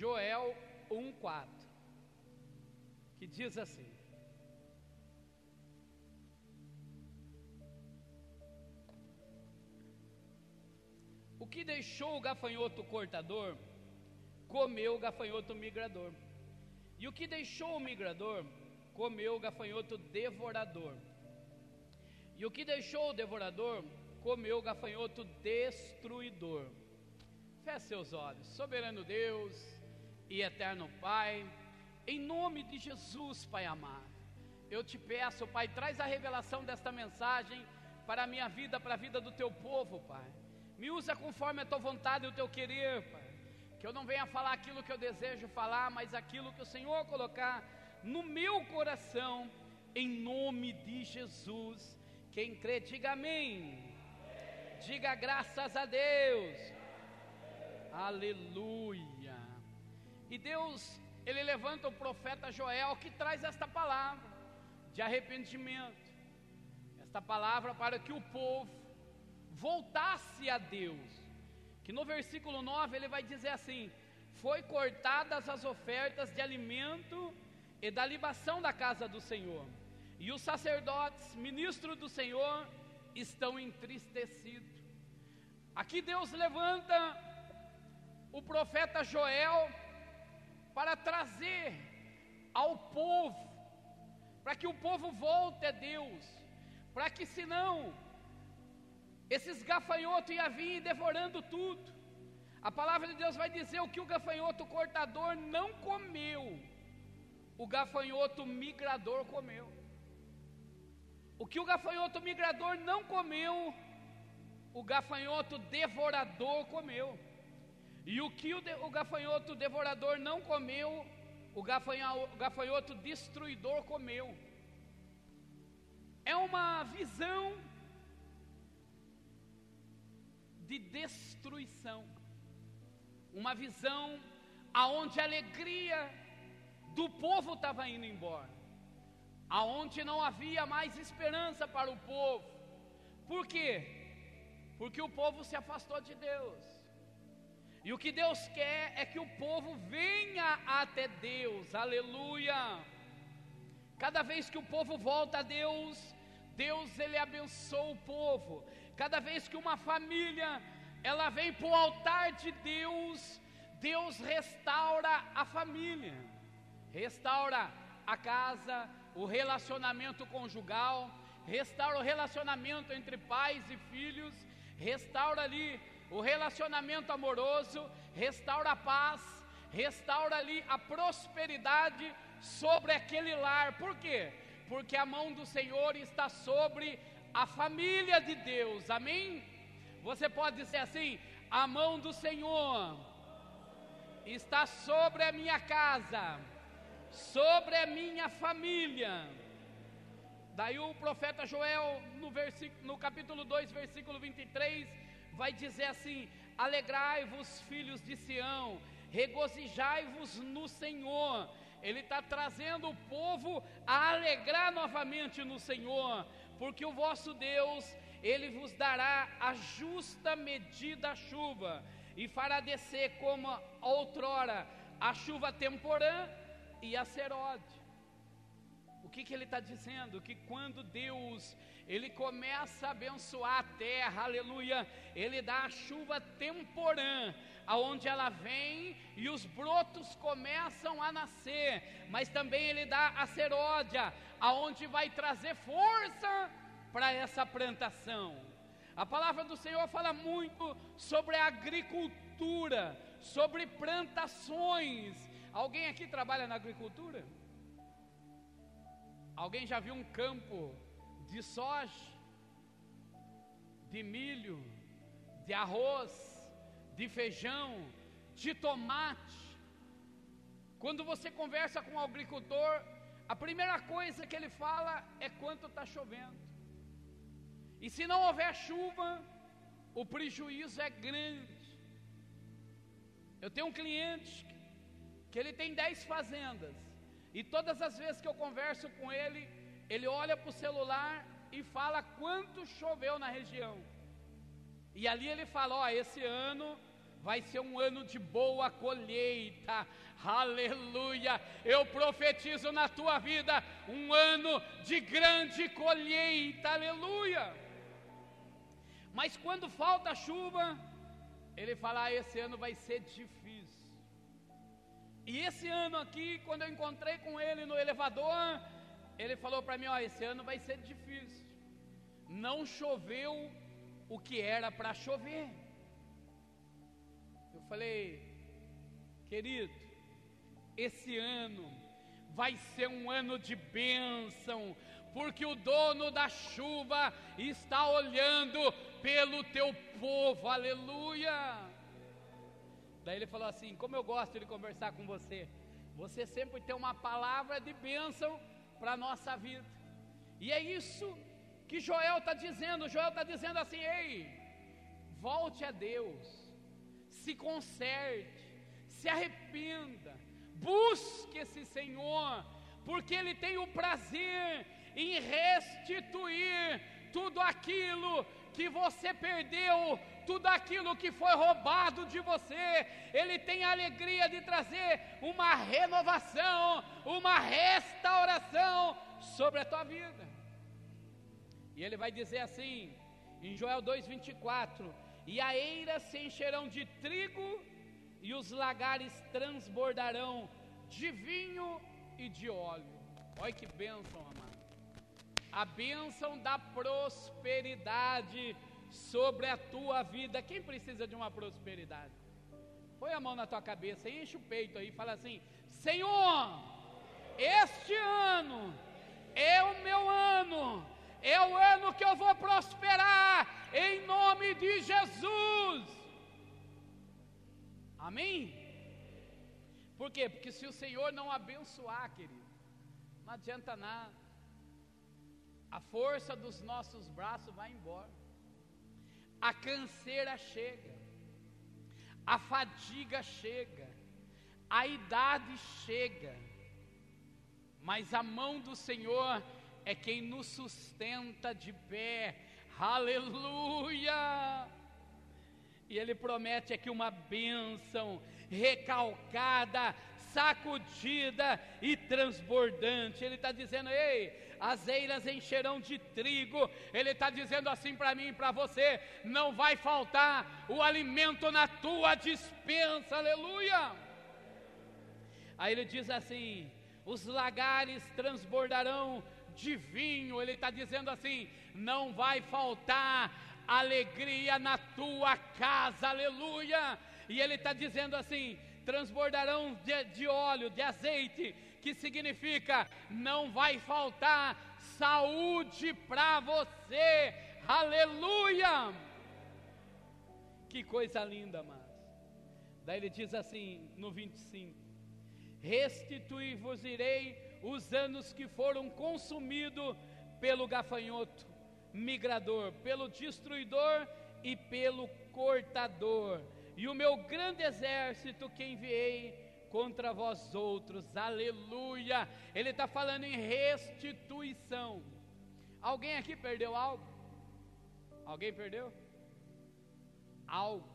Joel 1:4, que diz assim: o que deixou o gafanhoto cortador, comeu o gafanhoto migrador, e o que deixou o migrador, comeu o gafanhoto devorador, e o que deixou o devorador, comeu o gafanhoto destruidor. Feche seus olhos. Soberano Deus e eterno Pai, em nome de Jesus, Pai amado, eu te peço, Pai, traz a revelação desta mensagem para a minha vida, para a vida do teu povo, Pai. Me usa conforme a tua vontade e o teu querer, Pai. Que eu não venha falar aquilo que eu desejo falar, mas aquilo que o Senhor colocar no meu coração, em nome de Jesus. Quem crê, diga amém. Diga graças a Deus. Aleluia. E Deus, Ele levanta o profeta Joel, que traz esta palavra de arrependimento, esta palavra para que o povo voltasse a Deus. Que no versículo 9 ele vai dizer assim: foi cortadas as ofertas de alimento e da libação da casa do Senhor, e os sacerdotes, ministros do Senhor, estão entristecidos. Aqui Deus levanta o profeta Joel para trazer ao povo, para que o povo volte a Deus, para que senão esses gafanhotos iam vir devorando tudo. A palavra de Deus vai dizer: o que o gafanhoto cortador não comeu, o gafanhoto migrador comeu. O que o gafanhoto migrador não comeu, o gafanhoto devorador comeu. E o que o gafanhoto devorador não comeu, o gafanhoto destruidor comeu. É uma visão de destruição, uma visão aonde a alegria do povo estava indo embora, aonde não havia mais esperança para o povo. Por quê? Porque o povo se afastou de Deus. E o que Deus quer é que o povo venha até Deus. Aleluia. Cada vez que o povo volta a Deus, Deus ele abençoa o povo. Cada vez que uma família ela vem para o altar de Deus, Deus restaura a família, restaura a casa, o relacionamento conjugal, restaura o relacionamento entre pais e filhos, restaura ali o relacionamento amoroso, restaura a paz, restaura ali a prosperidade sobre aquele lar. Por quê? Porque a mão do Senhor está sobre a família de Deus. Amém? Você pode dizer assim: a mão do Senhor está sobre a minha casa, sobre a minha família. Daí o profeta Joel, no capítulo 2, versículo 23, vai dizer assim: alegrai-vos, filhos de Sião, regozijai-vos no Senhor. Ele está trazendo o povo a alegrar novamente no Senhor, porque o vosso Deus, Ele vos dará a justa medida da chuva, e fará descer como outrora a chuva temporã e a serode. O que ele está dizendo? Que quando Deus, Ele começa a abençoar a terra, aleluia, Ele dá a chuva temporã, aonde ela vem e os brotos começam a nascer, mas também Ele dá a seródia, aonde vai trazer força para essa plantação. A palavra do Senhor fala muito sobre a agricultura, sobre plantações. Alguém aqui trabalha na agricultura? Alguém já viu um campo de soja, de milho, de arroz, de feijão, de tomate? Quando você conversa com um agricultor, a primeira coisa que ele fala é quanto está chovendo. E se não houver chuva, o prejuízo é grande. Eu tenho um cliente que ele tem 10 fazendas, e todas as vezes que eu converso com ele, ele olha para o celular e fala quanto choveu na região. E ali ele fala: esse ano vai ser um ano de boa colheita, aleluia. Eu profetizo na tua vida um ano de grande colheita, aleluia. Mas quando falta chuva, ele fala: esse ano vai ser difícil. E esse ano aqui, quando eu encontrei com ele no elevador, ele falou para mim: esse ano vai ser difícil. Não choveu o que era para chover. Eu falei: querido, esse ano vai ser um ano de bênção, porque o dono da chuva está olhando pelo teu povo, aleluia. Daí ele falou assim: como eu gosto de conversar com você, você sempre tem uma palavra de bênção para a nossa vida. E é isso que Joel está dizendo. Joel está dizendo assim: ei, volte a Deus, se conserte, se arrependa, busque esse Senhor, porque Ele tem o prazer em restituir tudo aquilo que você perdeu, tudo aquilo que foi roubado de você. Ele tem a alegria de trazer uma renovação, uma restauração sobre a tua vida. E ele vai dizer assim, em Joel 2:24: e a eira se encherão de trigo, e os lagares transbordarão de vinho e de óleo. Olha que bênção, amado. A bênção da prosperidade sobre a tua vida. Quem precisa de uma prosperidade? Põe a mão na tua cabeça, enche o peito aí e fala assim: Senhor, este ano é o meu ano, é o ano que eu vou prosperar, em nome de Jesus. Amém? Por quê? Porque se o Senhor não abençoar, querido, não adianta nada. A força dos nossos braços vai embora, a canseira chega, a fadiga chega, a idade chega, mas a mão do Senhor é quem nos sustenta de pé, aleluia. E Ele promete aqui uma bênção recalcada, sacudida e transbordante. Ele está dizendo: ei, as eiras encherão de trigo. Ele está dizendo assim para mim e para você: não vai faltar o alimento na tua despensa, aleluia. Aí ele diz assim: os lagares transbordarão de vinho. Ele está dizendo assim: não vai faltar alegria na tua casa, aleluia. E ele está dizendo assim: transbordarão de óleo, de azeite, que significa não vai faltar saúde para você, aleluia. Que coisa linda, amados. Daí ele diz assim no 25: restituir-vos-irei os anos que foram consumidos pelo gafanhoto migrador, pelo destruidor e pelo cortador, e o meu grande exército que enviei contra vós outros, aleluia. Ele está falando em restituição. Alguém aqui perdeu algo? Alguém perdeu? Algo.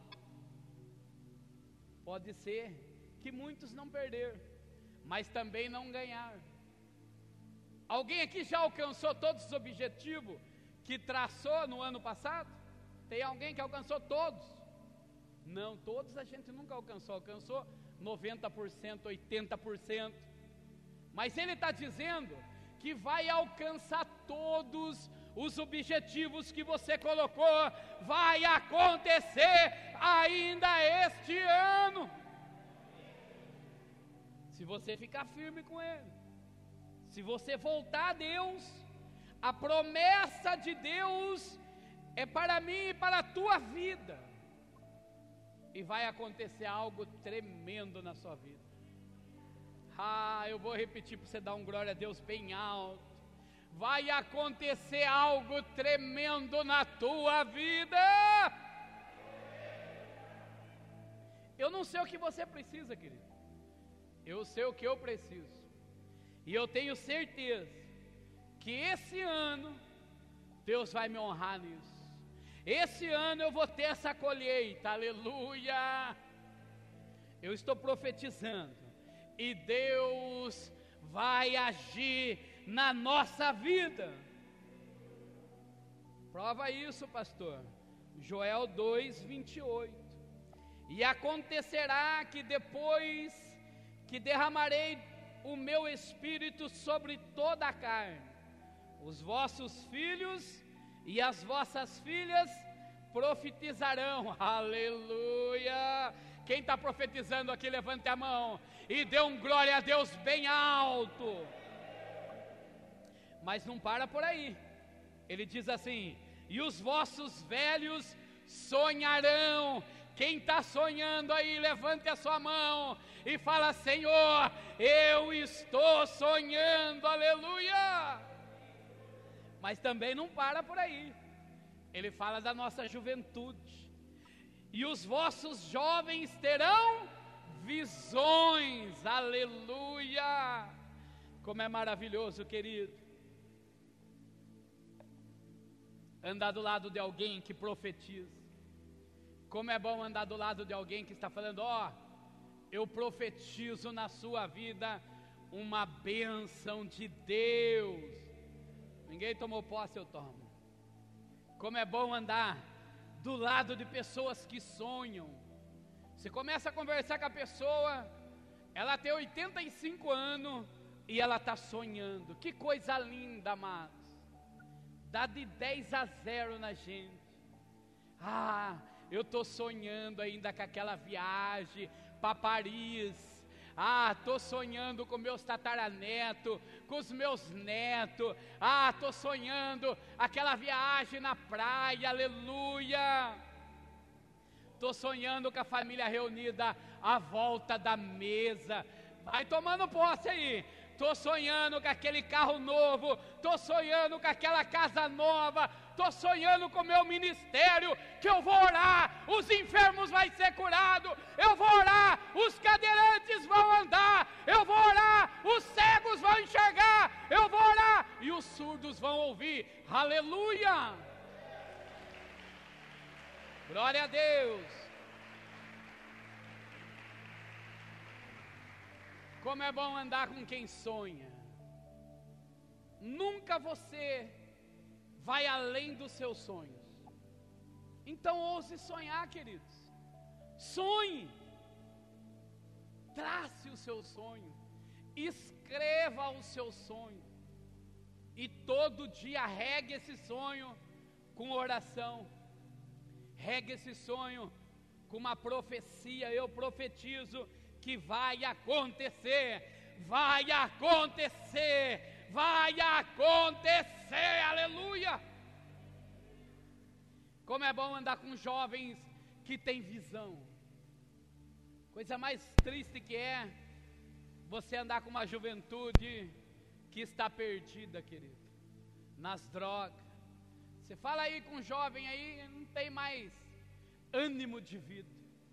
Pode ser que muitos não perderam, mas também não ganharam. Alguém aqui já alcançou todos os objetivos que traçou no ano passado? Tem alguém que alcançou todos? Não, todos a gente nunca alcançou 90%, 80%, mas ele está dizendo que vai alcançar todos os objetivos que você colocou. Vai acontecer ainda este ano, se você ficar firme com ele, se você voltar a Deus. A promessa de Deus é para mim e para a tua vida, e vai acontecer algo tremendo na sua vida. Eu vou repetir para você dar um glória a Deus bem alto. Vai acontecer algo tremendo na tua vida. Eu não sei o que você precisa, querido, eu sei o que eu preciso, e eu tenho certeza que esse ano Deus vai me honrar nisso. esse ano eu vou ter essa colheita, aleluia. Eu estou profetizando, e Deus vai agir na nossa vida. Prova isso, pastor. Joel 2:28. E acontecerá que depois que derramarei o meu espírito sobre toda a carne, os vossos filhos e as vossas filhas profetizarão, aleluia. Quem está profetizando aqui, levante a mão e dê um glória a Deus bem alto. Mas não para por aí, ele diz assim: e os vossos velhos sonharão. Quem está sonhando aí, levante a sua mão e fala: Senhor, eu estou sonhando, aleluia. Mas também não para por aí, ele fala da nossa juventude. E os vossos jovens terão visões, aleluia. Como é maravilhoso, querido, andar do lado de alguém que profetiza. Como é bom andar do lado de alguém que está falando: ó, eu profetizo na sua vida uma bênção de Deus. Ninguém tomou posse, eu tomo. Como é bom andar do lado de pessoas que sonham. Você começa a conversar com a pessoa, ela tem 85 anos e ela está sonhando. Que coisa linda, amados. Dá de 10-0 na gente. Eu estou sonhando ainda com aquela viagem para Paris. Estou sonhando com meus tataranetos, com os meus netos. Estou sonhando aquela viagem na praia, aleluia. Estou sonhando com a família reunida à volta da mesa. Vai tomando posse aí. Estou sonhando com aquele carro novo, estou sonhando com aquela casa nova, estou sonhando com o meu ministério, que eu vou orar, os enfermos vão ser curados, eu vou orar, os cadeirantes vão andar, eu vou orar, os cegos vão enxergar, eu vou orar, e os surdos vão ouvir, aleluia! Glória a Deus! Como é bom andar com quem sonha. Nunca você vai além dos seus sonhos. Então ouse sonhar, queridos. Sonhe. Trace o seu sonho. Escreva o seu sonho. E todo dia regue esse sonho com oração. Regue esse sonho com uma profecia. Eu profetizo que vai acontecer, vai acontecer, vai acontecer, aleluia. Como é bom andar com jovens que têm visão. Coisa mais triste que é você andar com uma juventude que está perdida, querido, nas drogas. Você fala aí com um jovem aí, não tem mais ânimo de vida.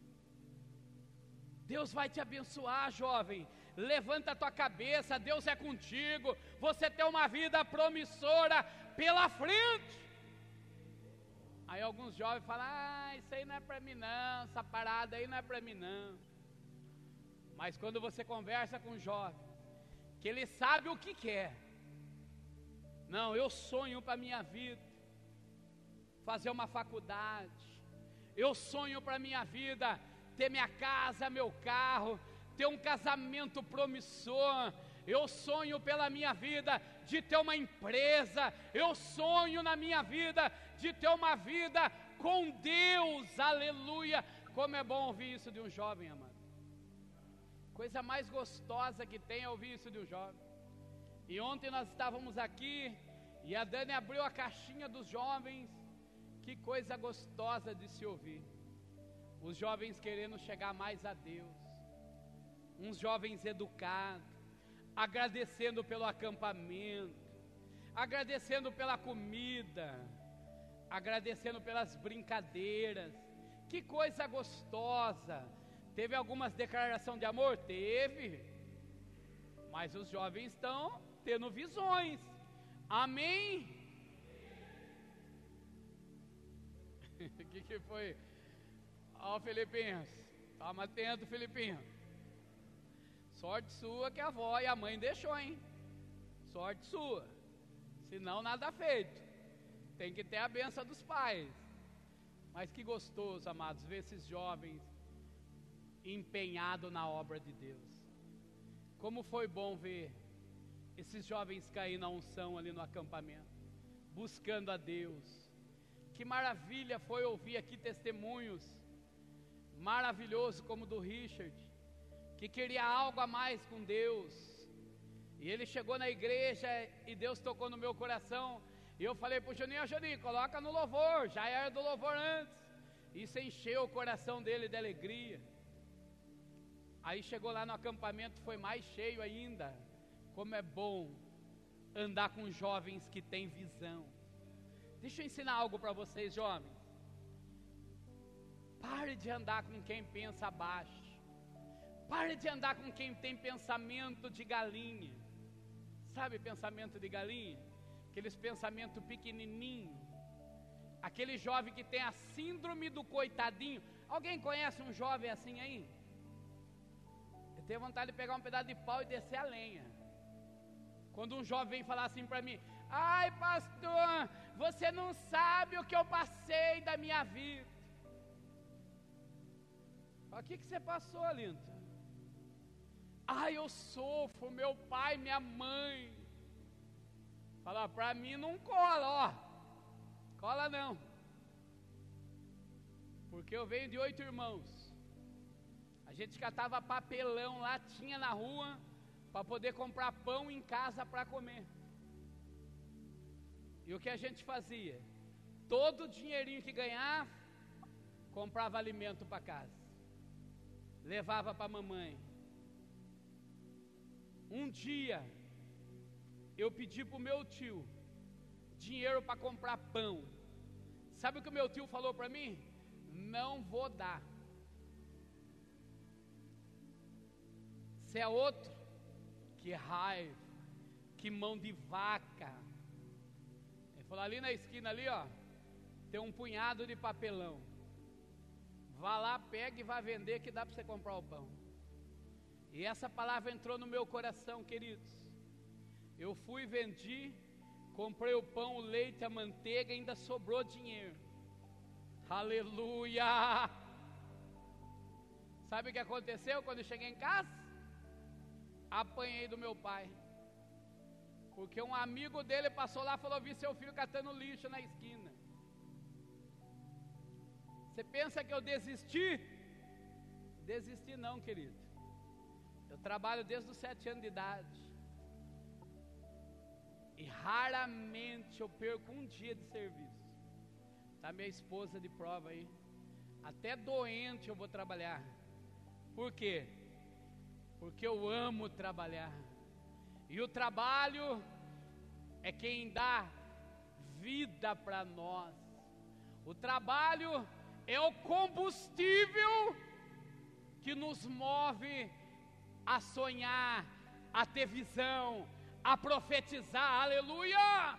Deus vai te abençoar, jovem. Levanta a tua cabeça, Deus é contigo. Você tem uma vida promissora pela frente. Aí alguns jovens falam: isso aí não é para mim não, essa parada aí não é para mim não. Mas quando você conversa com um jovem, que ele sabe o que quer. Não, eu sonho para a minha vida fazer uma faculdade. Eu sonho para a minha vida ter minha casa, meu carro, ter um casamento promissor. Eu sonho pela minha vida de ter uma empresa. Eu sonho na minha vida de ter uma vida com Deus, aleluia. Como é bom ouvir isso de um jovem, amado. Coisa mais gostosa que tem é ouvir isso de um jovem. E ontem nós estávamos aqui e a Dani abriu a caixinha dos jovens. Que coisa gostosa de se ouvir. Os jovens querendo chegar mais a Deus, uns jovens educados, agradecendo pelo acampamento, agradecendo pela comida, agradecendo pelas brincadeiras. Que coisa gostosa. Teve algumas declarações de amor? Teve, mas os jovens estão tendo visões, amém? O que foi? Ó, Filipinhos, toma atento, Filipinho. Sorte sua que a avó e a mãe deixou, hein? Sorte sua. Senão nada feito. Tem que ter a benção dos pais. Mas que gostoso, amados, ver esses jovens empenhados na obra de Deus. Como foi bom ver esses jovens cair na unção ali no acampamento, buscando a Deus. Que maravilha foi ouvir aqui testemunhos maravilhoso como o do Richard, que queria algo a mais com Deus, e ele chegou na igreja e Deus tocou no meu coração, e eu falei pro Juninho, coloca no louvor, já era do louvor antes. Isso encheu o coração dele de alegria. Aí chegou lá no acampamento, foi mais cheio ainda. Como é bom andar com jovens que têm visão. Deixa eu ensinar algo para vocês, jovens. Pare de andar com quem pensa baixo. Pare de andar com quem tem pensamento de galinha. Sabe pensamento de galinha? Aqueles pensamentos pequenininhos. Aquele jovem que tem a síndrome do coitadinho. Alguém conhece um jovem assim aí? Eu tenho vontade de pegar um pedaço de pau e descer a lenha. Quando um jovem vem falar assim para mim: ai, pastor, você não sabe o que eu passei da minha vida. O que você passou, lindo? Ai, eu sofro, meu pai, minha mãe. Fala, para mim não cola, ó. Cola não. Porque eu venho de 8 irmãos. A gente catava papelão, latinha na rua, para poder comprar pão em casa para comer. E o que a gente fazia? Todo o dinheirinho que ganhava, comprava alimento para casa. Levava para a mamãe. Um dia, eu pedi para o meu tio dinheiro para comprar pão. Sabe o que o meu tio falou para mim? Não vou dar. Você é outro? Que raiva, que mão de vaca. Ele falou, ali na esquina ali, ó, tem um punhado de papelão. Vá lá, pega e vá vender que dá para você comprar o pão. E essa palavra entrou no meu coração, queridos. Eu fui, vendi, comprei o pão, o leite, a manteiga, ainda sobrou dinheiro. Aleluia! Sabe o que aconteceu quando eu cheguei em casa? Apanhei do meu pai. Porque um amigo dele passou lá e falou, vi seu filho catando lixo na esquina. Você pensa que eu desisti? Desisti não, querido. Eu trabalho desde os 7 anos de idade. E raramente eu perco um dia de serviço. Tá minha esposa de prova aí. Até doente eu vou trabalhar. Por quê? Porque eu amo trabalhar. E o trabalho é quem dá vida para nós. O trabalho é o combustível que nos move a sonhar, a ter visão, a profetizar, aleluia!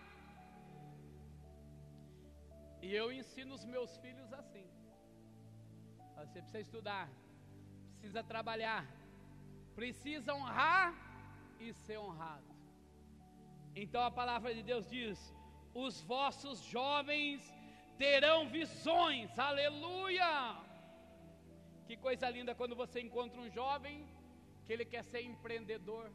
E eu ensino os meus filhos assim. Você precisa estudar, precisa trabalhar, precisa honrar e ser honrado. Então a palavra de Deus diz, os vossos jovens terão visões, aleluia! Que coisa linda quando você encontra um jovem que ele quer ser empreendedor.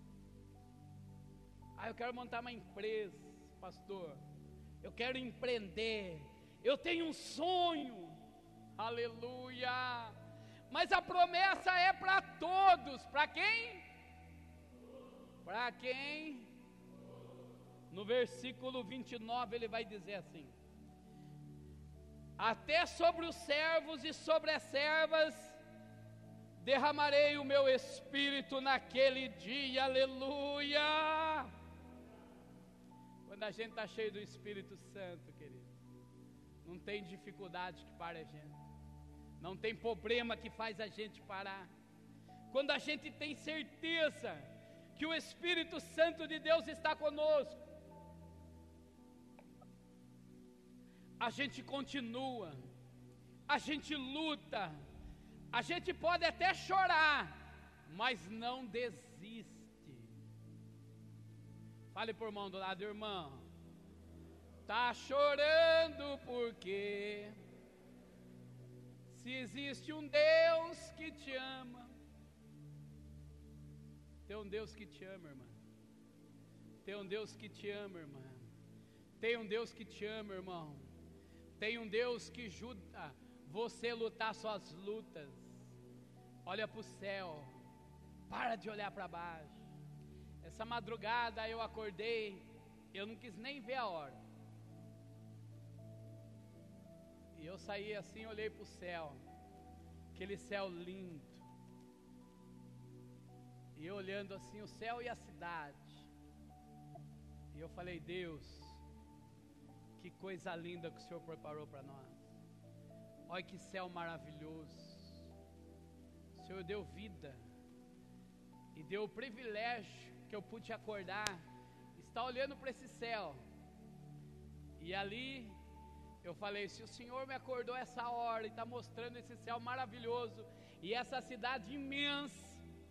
Eu quero montar uma empresa, pastor, eu quero empreender, eu tenho um sonho, aleluia, mas a promessa é para todos, para quem? Para quem? No versículo 29 ele vai dizer assim, até sobre os servos e sobre as servas, derramarei o meu espírito naquele dia, aleluia. Quando a gente está cheio do Espírito Santo, querido, não tem dificuldade que pare a gente, não tem problema que faz a gente parar. Quando a gente tem certeza que o Espírito Santo de Deus está conosco, a gente continua, a gente luta, a gente pode até chorar, mas não desiste. Fale por mão do lado, irmão. Tá chorando porque se existe um Deus que te ama, tem um Deus que te ama, irmã. Tem um Deus que te ama, irmã. Tem um Deus que te ama, irmão. Tem um Deus que ajuda você a lutar suas lutas. Olha para o céu. Para de olhar para baixo. Essa madrugada eu acordei, eu não quis nem ver a hora. E eu saí assim, olhei para o céu. Aquele céu lindo. E eu olhando assim o céu e a cidade. E eu falei, Deus, que coisa linda que o Senhor preparou para nós. Olha que céu maravilhoso. O Senhor deu vida. E deu o privilégio que eu pude acordar. Estar olhando para esse céu. E ali eu falei, se o Senhor me acordou essa hora e está mostrando esse céu maravilhoso e essa cidade imensa,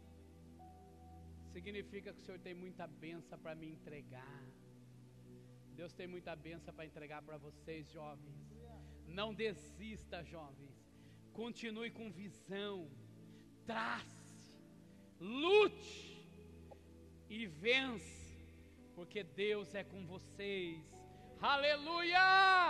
significa que o Senhor tem muita bênção para me entregar. Deus tem muita bênção para entregar para vocês, jovens. Não desista, jovens. Continue com visão. Trace, lute e vence, porque Deus é com vocês. Aleluia!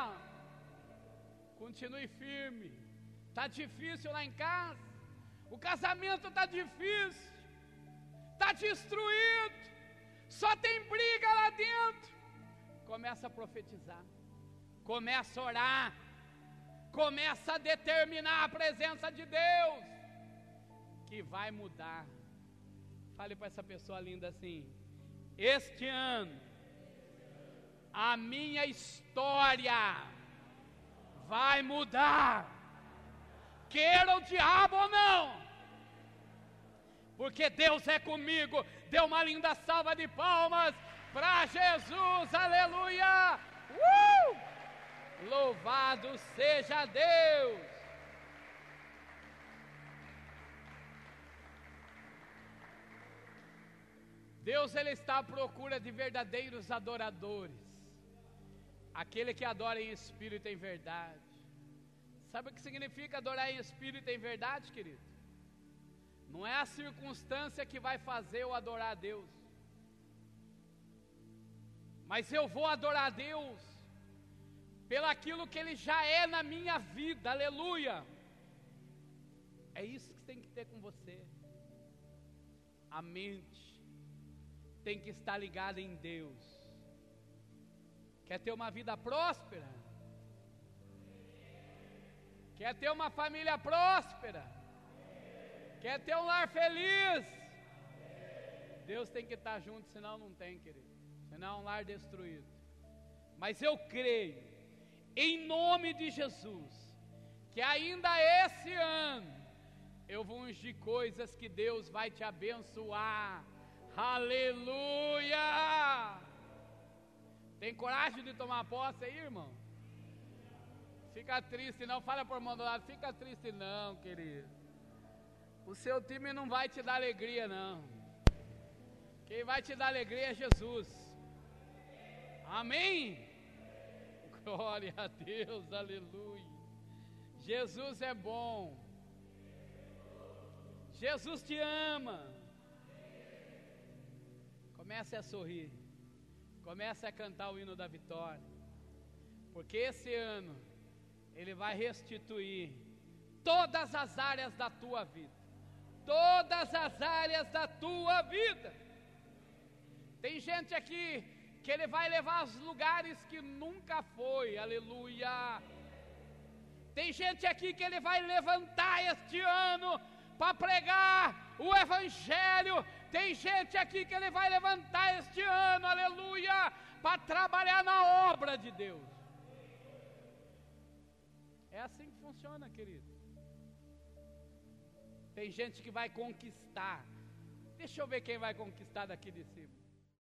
Continue firme. Está difícil lá em casa, o casamento está difícil, está destruído, só tem briga lá dentro. Começa a profetizar, começa a orar, começa a determinar a presença de Deus, que vai mudar. Fale para essa pessoa linda assim, este ano, a minha história vai mudar, queira o diabo ou não, porque Deus é comigo. Dê uma linda salva de palmas para Jesus, aleluia! Louvado seja Deus! Deus, Ele está à procura de verdadeiros adoradores, aquele que adora em espírito e em verdade. Sabe o que significa adorar em espírito e em verdade, querido? Não é a circunstância que vai fazer eu adorar a Deus, mas eu vou adorar a Deus pelaquilo que Ele já é na minha vida, aleluia. É isso que tem que ter com você. A mente tem que estar ligada em Deus. Quer ter uma vida próspera? Quer ter uma família próspera? Quer ter um lar feliz? Deus tem que estar junto, senão não tem, querido. Senão é um lar destruído. Mas eu creio, em nome de Jesus, que ainda esse ano, eu vou ungir coisas que Deus vai te abençoar. Aleluia! Tem coragem de tomar posse aí, irmão? Fica triste não, fala por mão do lado, fica triste não, querido. O seu time não vai te dar alegria não. Quem vai te dar alegria é Jesus. Amém? Glória a Deus, aleluia. Jesus é bom. Jesus te ama. Comece a sorrir. Comece a cantar o hino da vitória. Porque esse ano Ele vai restituir todas as áreas da tua vida. Todas as áreas da tua vida. Tem gente aqui que Ele vai levar aos lugares que nunca foi, aleluia. Tem gente aqui que Ele vai levantar este ano para pregar o Evangelho. Tem gente aqui que Ele vai levantar este ano, aleluia, para trabalhar na obra de Deus. É assim que funciona, querido. Tem gente que vai conquistar. Deixa eu ver quem vai conquistar daqui de cima.